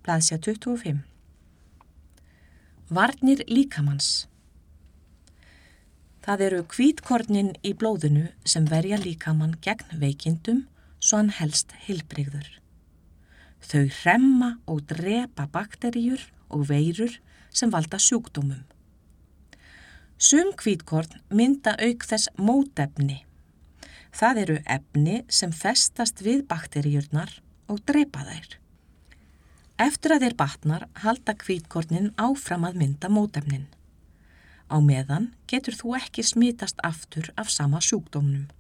Blaðsíða 25. Varnir líkamanns. Það eru hvítkornin í blóðinu sem verja líkamann gegn veikindum svo hann helst heilbrigður. Þau hremma og drepa bakteríur og veirur sem valda sjúkdómum. Sum hvítkorn mynda auk þess mótefni. Það eru efni sem festast við bakteríurnar og drepa þær. Eftir að þeir batnar halda hvítkornin áfram að mynda mótefnin. Á meðan getur þú ekki smitast aftur af sama sjúkdómnum.